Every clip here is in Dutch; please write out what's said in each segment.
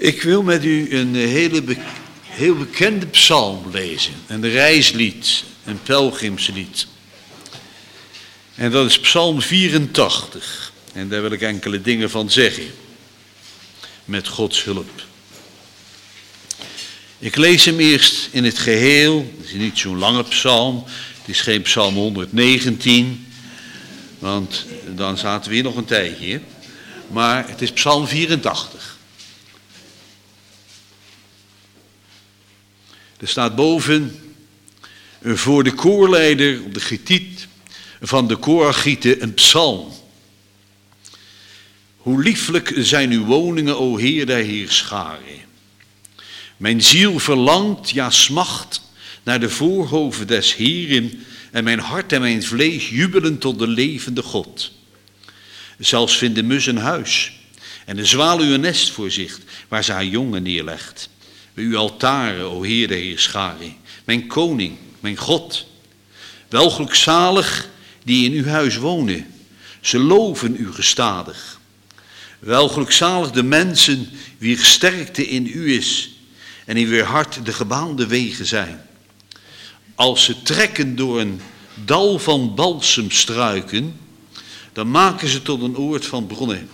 Ik wil met u een heel bekende psalm lezen. Een reislied, een pelgrimslied. En dat is psalm 84. En daar wil ik enkele dingen van zeggen. Met Gods hulp. Ik lees hem eerst in het geheel. Het is niet zo'n lange psalm. Het is geen psalm 119. Want dan zaten we hier nog een tijdje. Maar het is psalm 84. Er staat boven, voor de koorleider op de getiet van de koorgieten een psalm. Hoe lieflijk zijn uw woningen, o Heer der heerscharen. Mijn ziel verlangt, ja smacht, naar de voorhoven des Heeren, en mijn hart en mijn vlees jubelen tot de levende God. Zelfs vindt de mus een huis, en de zwaluw een nest voor zich, waar ze haar jongen neerlegt. Bij uw altaren, o Heer der heerscharen, mijn koning, mijn God. Wel gelukzalig die in uw huis wonen, ze loven u gestadig. Wel gelukzalig de mensen wier sterkte in u is en in wier hart de gebaande wegen zijn. Als ze trekken door een dal van balsemstruiken, dan maken ze tot een oord van bronnen.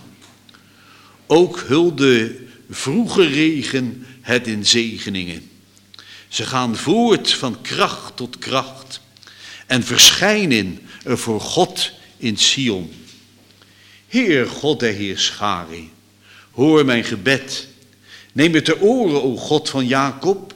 Ook hulde vroege regen het in zegeningen. Ze gaan voort van kracht tot kracht en verschijnen er voor God in Sion. Heer God der heerscharen, hoor mijn gebed. Neem het ter oren, o God van Jacob.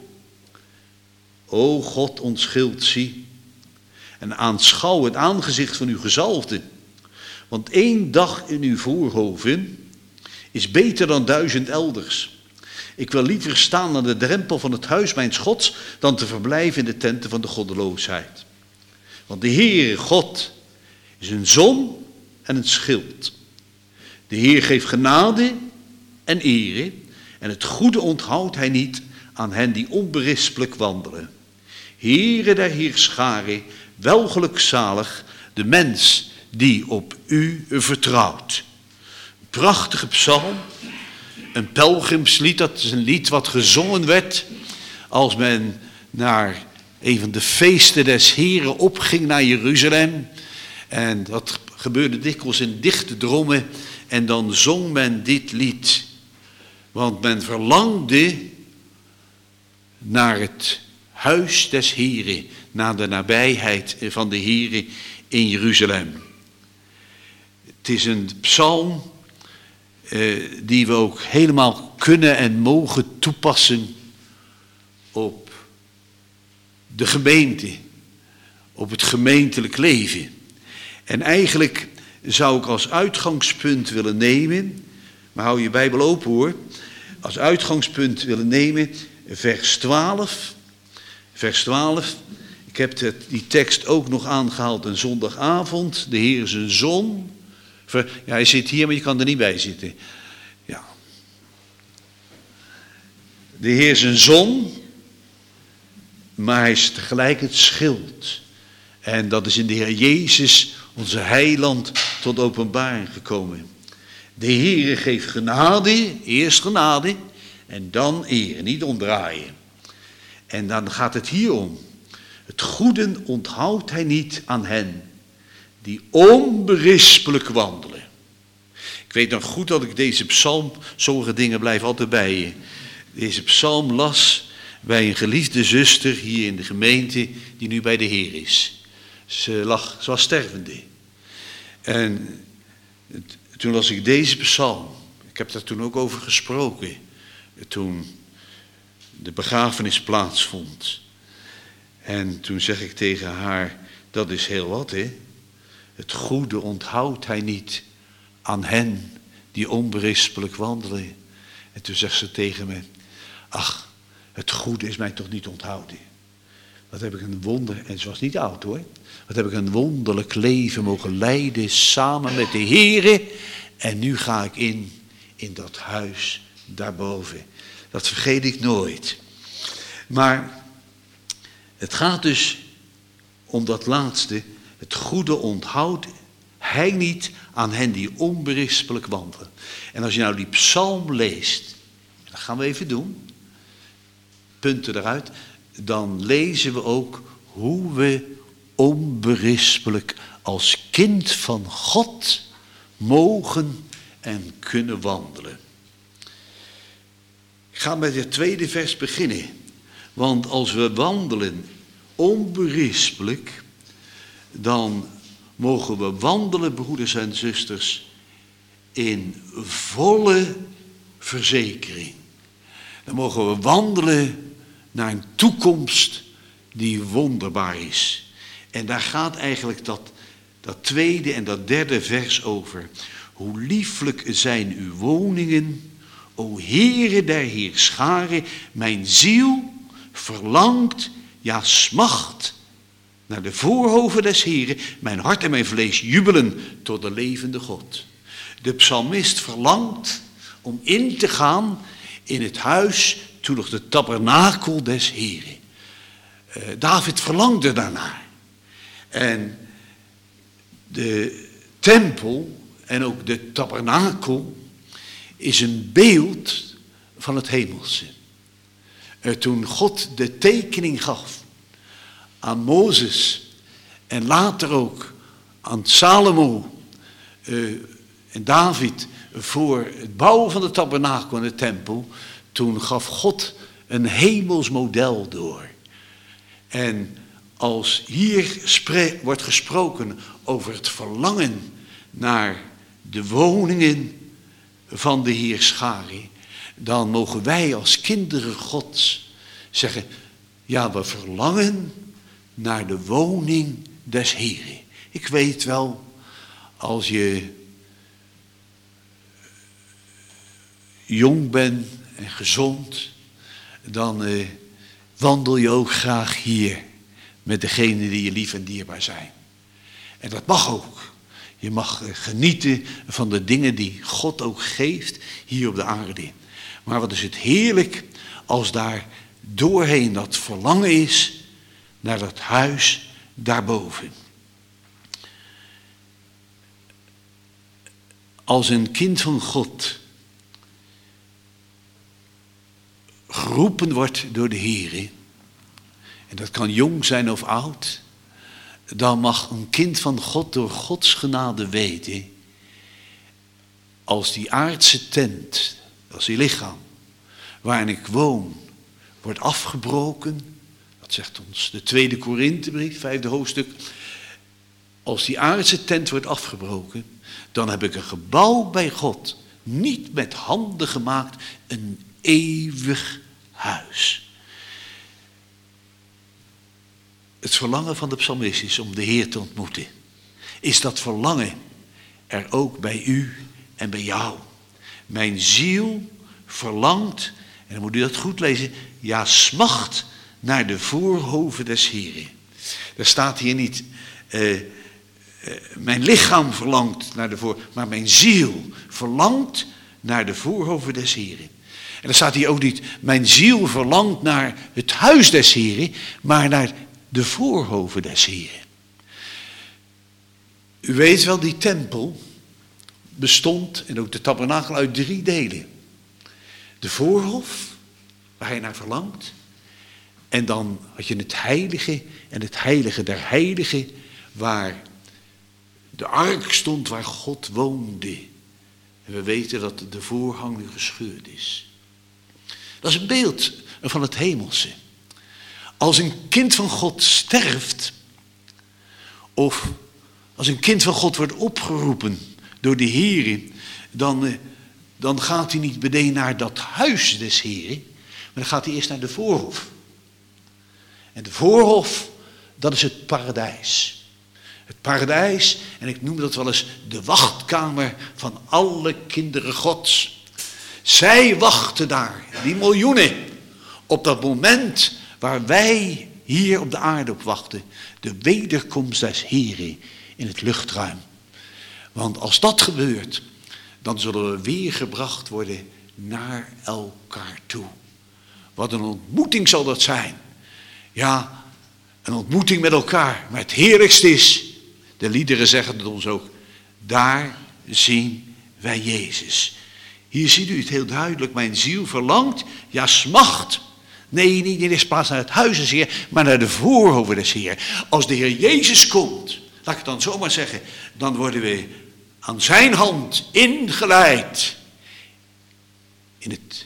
O God, ons schild zie en aanschouw het aangezicht van uw gezalfde. Want 1 dag in uw voorhoven is beter dan 1000 elders. Ik wil liever staan aan de drempel van het huis mijns Gods dan te verblijven in de tenten van de goddeloosheid. Want de Heere God is een zon en een schild. De Heer geeft genade en ere en het goede onthoudt hij niet aan hen die onberispelijk wandelen. Heere der heerscharen, wel gelukzalig de mens die op u vertrouwt. Een prachtige psalm. Een pelgrimslied, dat is een lied wat gezongen werd als men naar een van de feesten des Heren opging naar Jeruzalem. En dat gebeurde dikwijls in dichte drommen en dan zong men dit lied. Want men verlangde naar het huis des Heren, naar de nabijheid van de Heren in Jeruzalem. Het is een psalm die we ook helemaal kunnen en mogen toepassen op de gemeente, op het gemeentelijk leven. En eigenlijk zou ik als uitgangspunt willen nemen, maar hou je Bijbel open hoor, als uitgangspunt willen nemen vers 12. Vers 12, ik heb die tekst ook nog aangehaald een zondagavond, de Heer is een zon. Ja, hij zit hier, maar je kan er niet bij zitten. Ja. De Heer is een zon, maar hij is tegelijk het schild. En dat is in de Heer Jezus, onze heiland, tot openbaring gekomen. De Heer geeft genade, eerst genade en dan eer, niet omdraaien. En dan gaat het hier om. Het goede onthoudt hij niet aan hen die onberispelijk wandelen. Ik weet nog goed dat ik deze psalm, sommige dingen blijven altijd bij je. Deze psalm las bij een geliefde zuster hier in de gemeente die nu bij de Heer is. Ze was stervende. En toen las ik deze psalm. Ik heb daar toen ook over gesproken. Toen de begrafenis plaatsvond. En toen zeg ik tegen haar, dat is heel wat hè. Het goede onthoudt hij niet aan hen die onberispelijk wandelen. En toen zegt ze tegen me, ach, het goede is mij toch niet onthouden. Wat heb ik een wonder, en ze was niet oud hoor. Wat heb ik een wonderlijk leven mogen leiden samen met de Heere. En nu ga ik in dat huis daarboven. Dat vergeet ik nooit. Maar het gaat dus om dat laatste. Het goede onthoudt hij niet aan hen die onberispelijk wandelen. En als je nou die psalm leest, dan gaan we even doen. Punten eruit. Dan lezen we ook hoe we onberispelijk als kind van God mogen en kunnen wandelen. Ik ga met het tweede vers beginnen. Want als we wandelen onberispelijk, dan mogen we wandelen, broeders en zusters, in volle verzekering. Dan mogen we wandelen naar een toekomst die wonderbaar is. En daar gaat eigenlijk dat tweede en dat derde vers over. Hoe lieflijk zijn uw woningen, o Heere der Heerscharen, mijn ziel verlangt, ja smacht, naar de voorhoven des Heeren. Mijn hart en mijn vlees jubelen tot de levende God. De psalmist verlangt om in te gaan in het huis, toen nog de tabernakel des Heeren. David verlangde daarnaar. En de tempel en ook de tabernakel is een beeld van het hemelse. Toen God de tekening gaf aan Mozes en later ook aan Salomo en David voor het bouwen van de tabernakel en de tempel, toen gaf God een hemels model door. En als hier wordt gesproken over het verlangen naar de woningen van de Heerscharen, dan mogen wij als kinderen Gods zeggen, ja, we verlangen naar de woning des Heeren. Ik weet wel, als je jong bent en gezond, dan wandel je ook graag hier met degenen die je lief en dierbaar zijn. En dat mag ook. Je mag genieten van de dingen die God ook geeft hier op de aarde. Maar wat is het heerlijk als daar doorheen dat verlangen is naar dat huis daarboven. Als een kind van God geroepen wordt door de Heere, en dat kan jong zijn of oud, dan mag een kind van God door Gods genade weten, als die aardse tent, als die lichaam waarin ik woon, wordt afgebroken, dat zegt ons de tweede Korinthebrief, 5e hoofdstuk, als die aardse tent wordt afgebroken, dan heb ik een gebouw bij God, niet met handen gemaakt, een eeuwig huis. Het verlangen van de psalmist is om de Heer te ontmoeten. Is dat verlangen er ook bij u en bij jou? Mijn ziel verlangt, en dan moet u dat goed lezen, ja smacht naar de voorhoven des Heeren. Er staat hier niet, mijn lichaam verlangt naar de voorhoven, maar mijn ziel verlangt naar de voorhoven des Heeren. En er staat hier ook niet, mijn ziel verlangt naar het huis des Heeren, maar naar de voorhoven des Heeren. U weet wel, die tempel bestond, en ook de tabernakel, uit 3 delen. De voorhof, waar hij naar verlangt. En dan had je het heilige en het heilige der heiligen, waar de ark stond, waar God woonde. En we weten dat de voorhang nu gescheurd is. Dat is een beeld van het hemelse. Als een kind van God sterft, of als een kind van God wordt opgeroepen door de Heer, dan gaat hij niet meteen naar dat huis des Heeren, maar dan gaat hij eerst naar de voorhof. En de voorhof, dat is het paradijs. Het paradijs, en ik noem dat wel eens de wachtkamer van alle kinderen Gods. Zij wachten daar, die miljoenen, op dat moment waar wij hier op de aarde op wachten. De wederkomst des Heeren in het luchtruim. Want als dat gebeurt, dan zullen we weer gebracht worden naar elkaar toe. Wat een ontmoeting zal dat zijn. Ja, een ontmoeting met elkaar. Maar het heerlijkste is, de liederen zeggen het ons ook, daar zien wij Jezus. Hier ziet u het heel duidelijk. Mijn ziel verlangt, ja smacht. Nee, niet in de eerste plaats naar het huis des Heer, maar naar de voorhoven des Heer. Als de Heer Jezus komt, laat ik het dan zomaar zeggen, dan worden we aan zijn hand ingeleid in het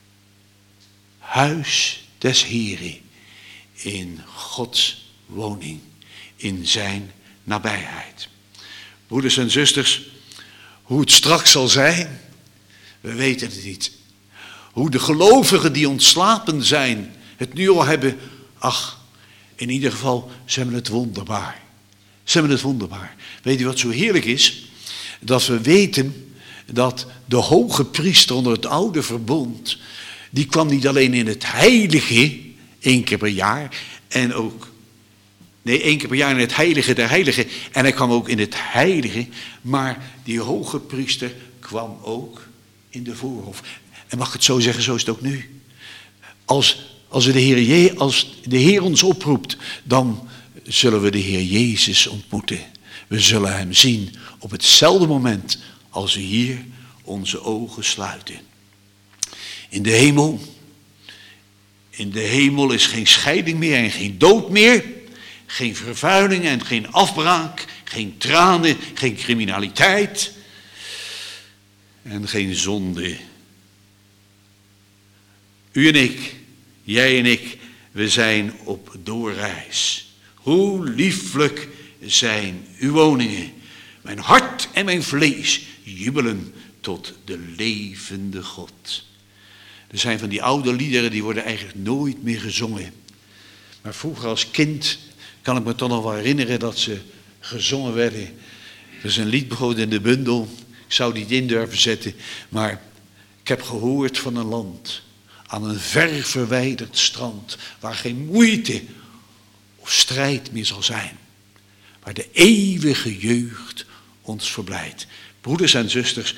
huis des Heeren, in Gods woning, in zijn nabijheid. Broeders en zusters, hoe het straks zal zijn, we weten het niet. Hoe de gelovigen die ontslapen zijn, het nu al hebben, ach, in ieder geval, ze hebben het wonderbaar. Ze hebben het wonderbaar. Weet u wat zo heerlijk is? Dat we weten dat de hoge priester onder het oude verbond, die kwam niet alleen in het heilige, 1 keer per jaar, en ook, nee, 1 keer per jaar in het heilige der heiligen, en hij kwam ook in het heilige, maar die hoge priester kwam ook in de voorhof. En mag ik het zo zeggen, zo is het ook nu. Als de Heer ons oproept, dan zullen we de Heer Jezus ontmoeten. We zullen hem zien op hetzelfde moment als we hier onze ogen sluiten. In de hemel is geen scheiding meer en geen dood meer. Geen vervuiling en geen afbraak. Geen tranen, geen criminaliteit. En geen zonde. U en ik, jij en ik, we zijn op doorreis. Hoe lieflijk zijn uw woningen. Mijn hart en mijn vlees jubelen tot de levende God. Er zijn van die oude liederen, die worden eigenlijk nooit meer gezongen. Maar vroeger als kind kan ik me toch nog wel herinneren dat ze gezongen werden. Er is een lied bijvoorbeeld in de bundel. Ik zou die in durven zetten. Maar ik heb gehoord van een land aan een ver verwijderd strand, waar geen moeite of strijd meer zal zijn. Waar de eeuwige jeugd ons verblijdt. Broeders en zusters,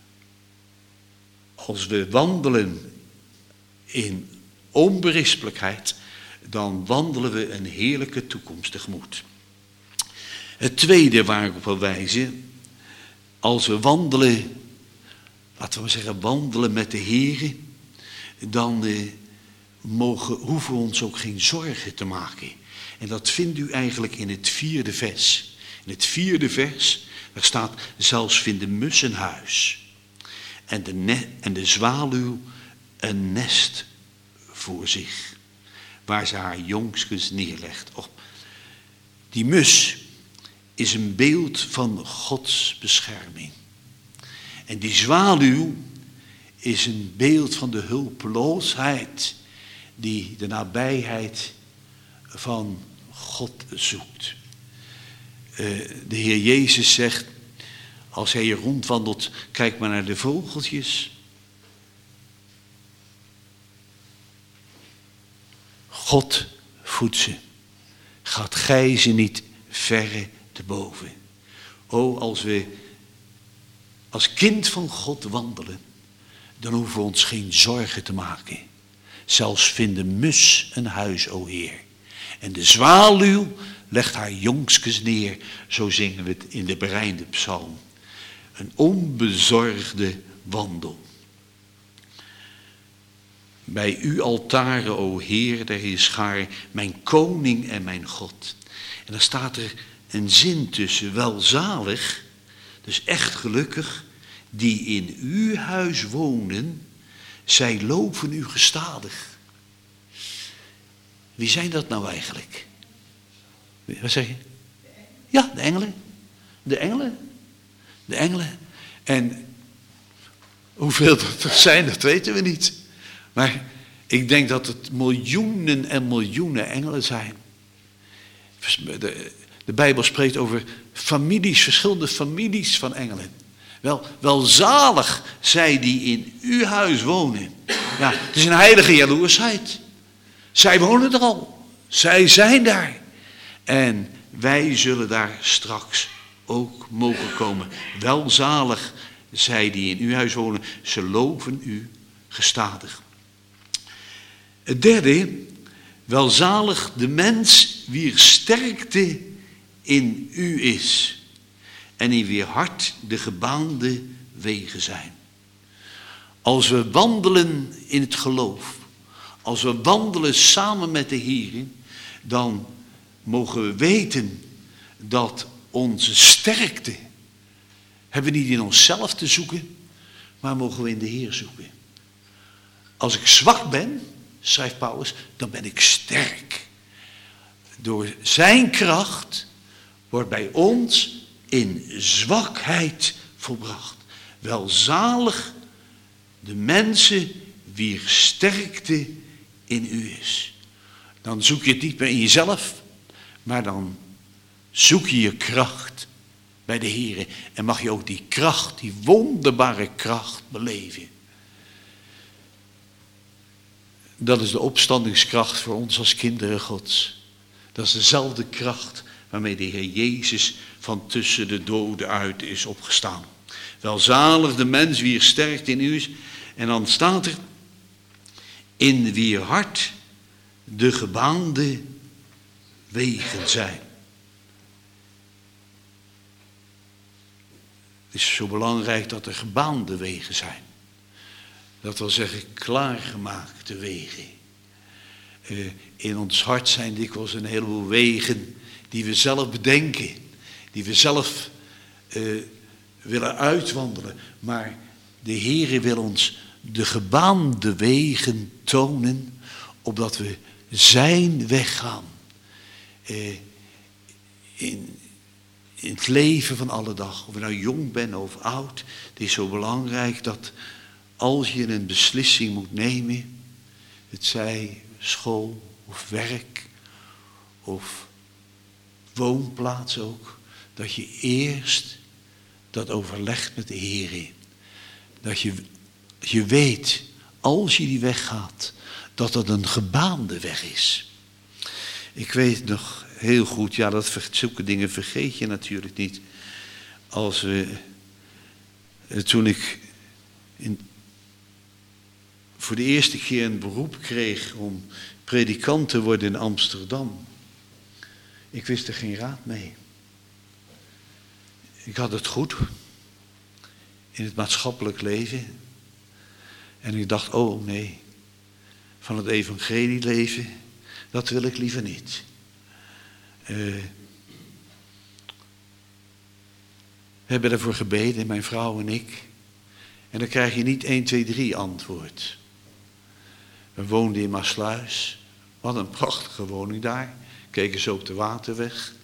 als we wandelen in onberispelijkheid, dan wandelen we een heerlijke toekomst tegemoet. Het tweede waar ik op wil wijzen, als we wandelen, laten we maar zeggen, wandelen met de Heer, dan hoeven we ons ook geen zorgen te maken. En dat vindt u eigenlijk in het 4e vers. In het 4e vers, daar staat, zelfs vindt de mus een huis. En de zwaluw een nest voor zich, waar ze haar jongskens neerlegt. Oh, die mus is een beeld van Gods bescherming. En die zwaluw is een beeld van de hulpeloosheid die de nabijheid van God zoekt. De Heer Jezus zegt, als hij hier rondwandelt, kijk maar naar de vogeltjes. God voedt ze. Gaat gij ze niet verre te boven. O, als we als kind van God wandelen, dan hoeven we ons geen zorgen te maken. Zelfs vindt de mus een huis, o Heer. En de zwaluw legt haar jongskens neer, zo zingen we het in de berijmde psalm. Een onbezorgde wandel. Bij uw altaren, o Heer, der Heerschaar, mijn koning en mijn God. En dan staat er een zin tussen, welzalig, dus echt gelukkig, die in uw huis wonen, zij loven u gestadig. Wie zijn dat nou eigenlijk? Wat zeg je? Ja, de engelen. De engelen. De engelen. En hoeveel dat er zijn, dat weten we niet. Maar ik denk dat het miljoenen en miljoenen engelen zijn. De Bijbel spreekt over families, verschillende families van engelen. Welzalig zij die in uw huis wonen. Ja, het is een heilige jaloersheid. Zij wonen er al. Zij zijn daar. En wij zullen daar straks ook mogen komen. Welzalig zij die in uw huis wonen. Ze loven u gestadig. Het derde, welzalig de mens wier sterkte in u is en in wier hart de gebaande wegen zijn. Als we wandelen in het geloof, als we wandelen samen met de Heer, dan mogen we weten dat onze sterkte hebben we niet in onszelf te zoeken, maar mogen we in de Heer zoeken. Als ik zwak ben, schrijft Paulus, dan ben ik sterk. Door zijn kracht wordt bij ons in zwakheid volbracht. Welzalig de mensen wier sterkte in u is. Dan zoek je het niet meer in jezelf, maar dan zoek je je kracht bij de Heer. En mag je ook die kracht, die wonderbare kracht beleven. Dat is de opstandingskracht voor ons als kinderen Gods. Dat is dezelfde kracht waarmee de Heer Jezus van tussen de doden uit is opgestaan. Welzalig de mens wier sterkte in u is. En dan staat er, in wier hart de gebaande wegen zijn. Het is zo belangrijk dat er gebaande wegen zijn. Dat wil zeggen klaargemaakte wegen. In ons hart zijn dikwijls een heleboel wegen die we zelf bedenken. Die we zelf willen uitwandelen. Maar de Heere wil ons de gebaande wegen tonen, opdat we zijn weg gaan. In het leven van alle dag. Of je nou jong bent of oud. Het is zo belangrijk dat als je een beslissing moet nemen, het zij school of werk of woonplaats ook, dat je eerst dat overlegt met de Heer. Dat je weet, als je die weg gaat, dat het een gebaande weg is. Ik weet nog heel goed, ja, zulke dingen vergeet je natuurlijk niet. Toen ik voor de eerste keer een beroep kreeg om predikant te worden in Amsterdam. Ik wist er geen raad mee. Ik had het goed in het maatschappelijk leven. En ik dacht, oh nee, van het evangelie leven, dat wil ik liever niet. We hebben ervoor gebeden, mijn vrouw en ik. En dan krijg je niet 1, 2, 3 antwoord. We woonden in Maasluis. Wat een prachtige woning daar. Keken zo op de Waterweg.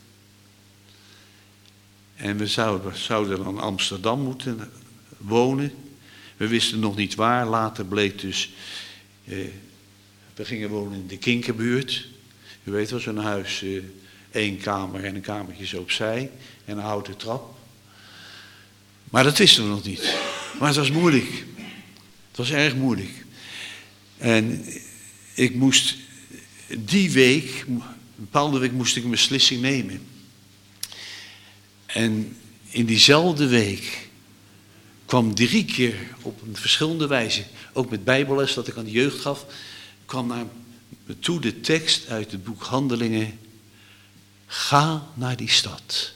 En we zouden dan in Amsterdam moeten wonen. We wisten nog niet waar. Later bleek dus, we gingen wonen in de Kinkerbuurt. U weet wel, zo'n huis, 1 kamer en een kamertje zo opzij. En een houten trap. Maar dat wisten we nog niet. Maar het was moeilijk. Het was erg moeilijk. En ik moest die week, een bepaalde week moest ik een beslissing nemen. En in diezelfde week kwam 3 keer op een verschillende wijze, ook met bijbelles dat ik aan de jeugd gaf, kwam naar me toe de tekst uit het boek Handelingen. Ga naar die stad.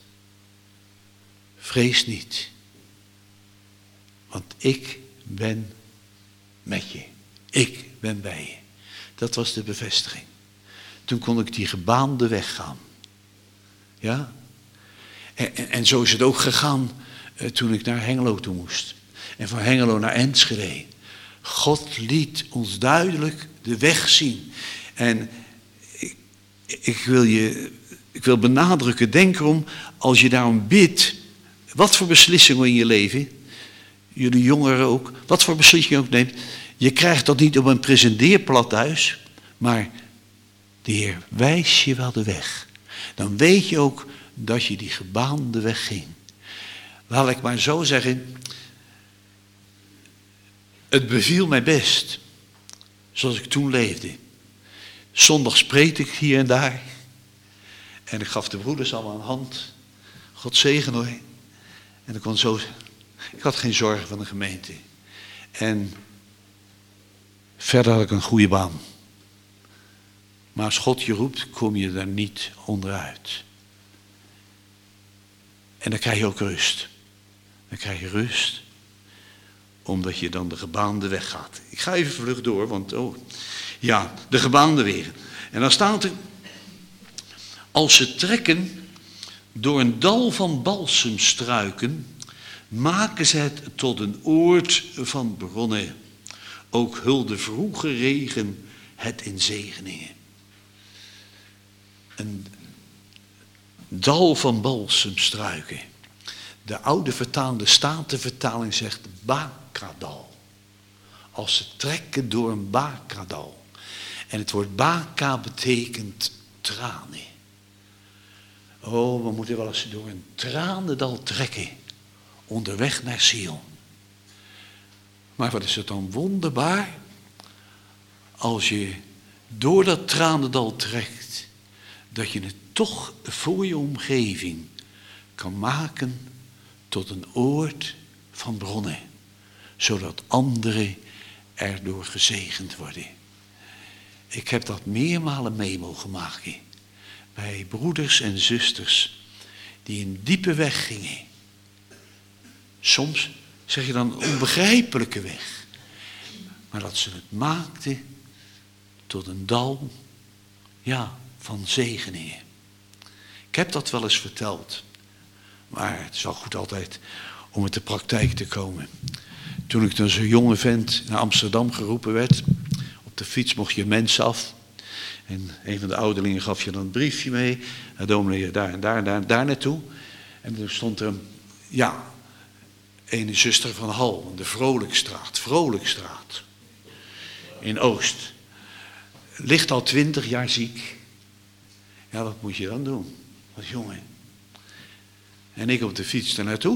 Vrees niet. Want ik ben met je. Ik ben bij je. Dat was de bevestiging. Toen kon ik die gebaande weg gaan. Ja? En zo is het ook gegaan toen ik naar Hengelo toe moest. En van Hengelo naar Enschede. God liet ons duidelijk de weg zien. En ik wil benadrukken, denk erom, als je daarom bidt, wat voor beslissingen in je leven, jullie jongeren ook, wat voor beslissingen je ook neemt, je krijgt dat niet op een presenteerblad thuis, maar de Heer wijst je wel de weg. Dan weet je ook dat je die gebaande weg ging. Laat ik maar zo zeggen, het beviel mij best, zoals ik toen leefde. Zondags preek ik hier en daar. En ik gaf de broeders allemaal een hand. God zegen hoor. En ik had geen zorgen van de gemeente. En verder had ik een goede baan. Maar als God je roept, kom je daar niet onderuit. En dan krijg je ook rust. Dan krijg je rust. Omdat je dan de gebaande weg gaat. Ik ga even vlug door, want de gebaande wegen. En dan staat er, als ze trekken door een dal van balsemstruiken, maken ze het tot een oord van bronnen. Ook hulde vroege regen het in zegeningen. Een dal van balsemstruiken. De oude vertaalde Statenvertaling zegt Bakradal. Als ze trekken door een Bakradal. En het woord Baka betekent tranen. Oh, we moeten wel eens door een tranendal trekken. Onderweg naar Sion. Maar wat is het dan wonderbaar. Als je door dat tranendal trekt. Dat je het toch voor je omgeving kan maken tot een oord van bronnen. Zodat anderen erdoor gezegend worden. Ik heb dat meermalen mee mogen maken. Bij broeders en zusters die een diepe weg gingen. Soms zeg je dan een onbegrijpelijke weg. Maar dat ze het maakten tot een dal van zegeningen. Ik heb dat wel eens verteld. Maar het is wel goed altijd om met de praktijk te komen. Toen ik dan zo'n jonge vent naar Amsterdam geroepen werd. Op de fiets mocht je mensen af. En een van de ouderlingen gaf je dan een briefje mee. Dominee, daar en daar naartoe. En toen stond er een zuster van Hal. De Vrolijkstraat. In Oost. Ligt al 20 jaar ziek. Ja, wat moet je dan doen? Als jongen. En ik op de fiets er naartoe.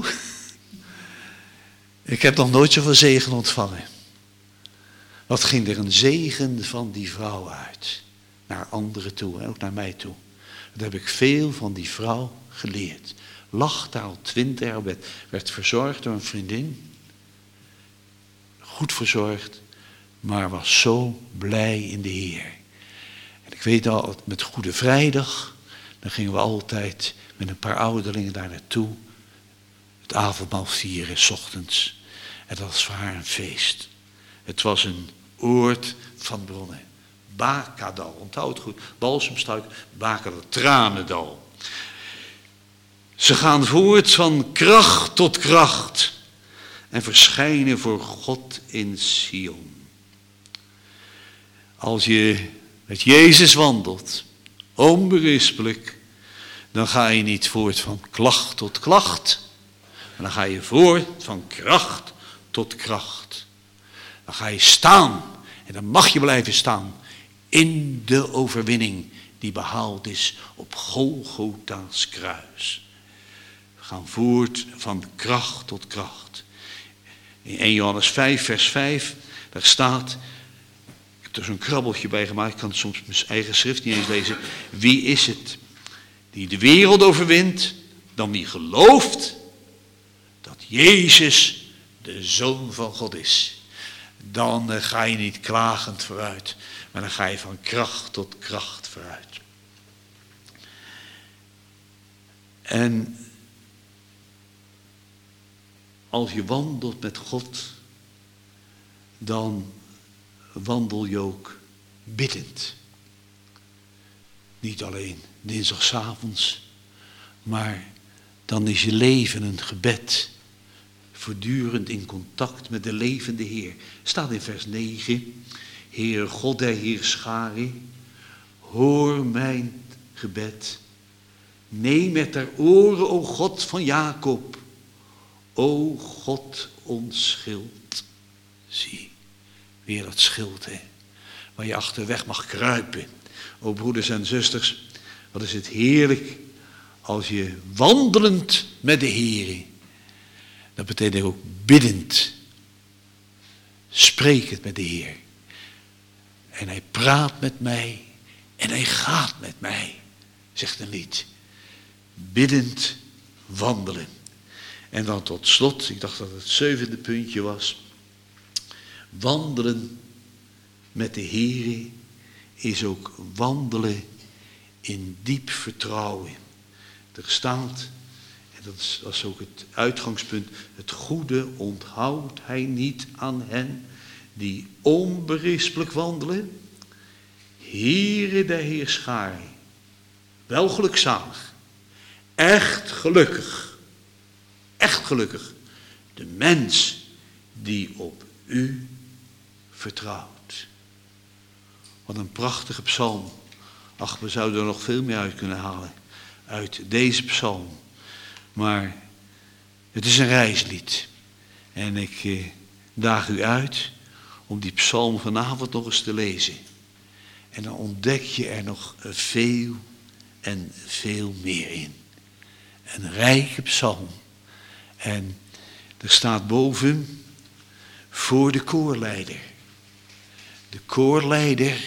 Ik heb nog nooit zoveel zegen ontvangen. Wat ging er een zegen van die vrouw uit. Naar anderen toe, en ook naar mij toe. Dat heb ik veel van die vrouw geleerd. Lag daar al 20 jaar op bed. Werd verzorgd door een vriendin. Goed verzorgd. Maar was zo blij in de Heer. En ik weet al, met Goede Vrijdag. Dan gingen we altijd met een paar ouderlingen daar naartoe. Het avondmaal vieren, 's ochtends. En dat was voor haar een feest. Het was een oord van bronnen. Bakadal, onthoud het goed. Balsemstruik, Bakadal, tranendal. Ze gaan voort van kracht tot kracht. En verschijnen voor God in Sion. Als je met Jezus wandelt, onberispelijk, dan ga je niet voort van klacht tot klacht. Maar dan ga je voort van kracht tot kracht. Dan ga je staan. En dan mag je blijven staan. In de overwinning die behaald is op Golgotha's kruis. We gaan voort van kracht tot kracht. In 1 Johannes 5 vers 5. Daar staat. Ik heb er zo'n krabbeltje bij gemaakt. Ik kan soms mijn eigen schrift niet eens lezen. Wie is het die de wereld overwint? Dan wie gelooft dat Jezus de Zoon van God is. Dan ga je niet klagend vooruit. Maar dan ga je van kracht tot kracht vooruit. En als je wandelt met God, dan wandel je ook biddend. Niet alleen dinsdagsavonds, maar dan is je leven een gebed. Voortdurend in contact met de levende Heer. Staat in vers 9. Heer God der Heerscharen, hoor mijn gebed. Neem het ter oren, o God van Jacob. O God, ons schild. Zie, weer dat schild, hè. Waar je achterweg mag kruipen. O broeders en zusters, wat is het heerlijk als je wandelend met de Heer. Dat betekent ook biddend. Sprekend met de Heer. En hij praat met mij. En hij gaat met mij. Zegt een lied. Biddend wandelen. En dan tot slot. Ik dacht dat het 7e puntje was. Wandelen met de Heer is ook wandelen in diep vertrouwen. Er staat. En dat is ook het uitgangspunt. Het goede onthoudt hij niet aan hen die onberispelijk wandelen. Heere der Heerscharen, wel gelukzalig, echt gelukkig, de mens die op u vertrouwt. Wat een prachtige psalm. Ach, we zouden er nog veel meer uit kunnen halen uit deze psalm. Maar het is een reislied. En ik daag u uit om die psalm vanavond nog eens te lezen. En dan ontdek je er nog veel en veel meer in. Een rijke psalm. En er staat boven voor de koorleider. De koorleider,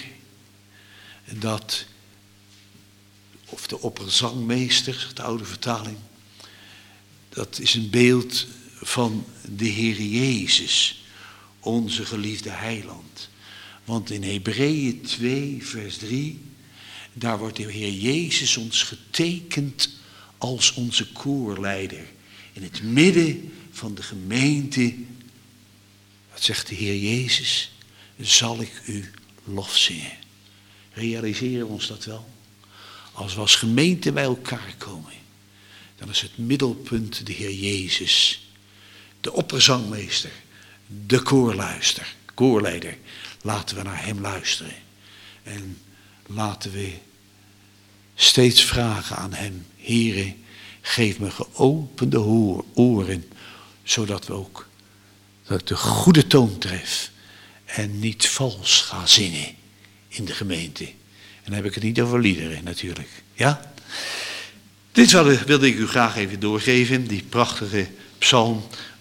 of de opperzangmeester, zegt de oude vertaling. Dat is een beeld van de Heer Jezus, onze geliefde heiland. Want in Hebreeën 2 vers 3, daar wordt de Heer Jezus ons getekend als onze koorleider. In het midden van de gemeente, wat zegt de Heer Jezus, zal ik u lof zingen. Realiseren we ons dat wel? Als we als gemeente bij elkaar komen, dan is het middelpunt de Heer Jezus. De opperzangmeester, de koorleider. Laten we naar hem luisteren. En laten we steeds vragen aan hem. Heere, geef me geopende oren, zodat ik de goede toon tref en niet vals ga zingen in de gemeente. En dan heb ik het niet over liederen natuurlijk. Ja? Dit wilde ik u graag even doorgeven, die prachtige psalm.